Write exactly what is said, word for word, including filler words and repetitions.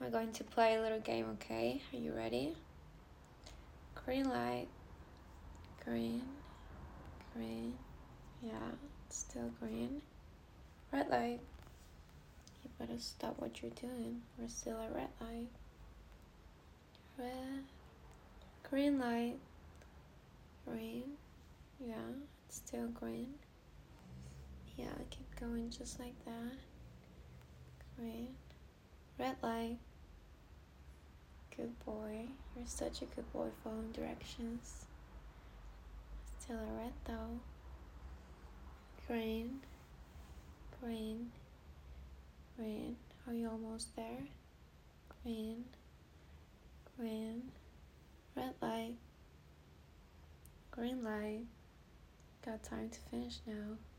We're going to play a little game, okay? Are you ready? Green light. Green. Green. Yeah, it's still green. Red light. You better stop what you're doing. We're still at red light. Red. Green light. Green. Yeah, it's still green. Yeah, keep going just like that. Green. Red light. Good boy. You're such a good boy following directions. Still a red though. Green. Green. Green. Are you almost there? Green. Green. Red light. Green light. Got time to finish now.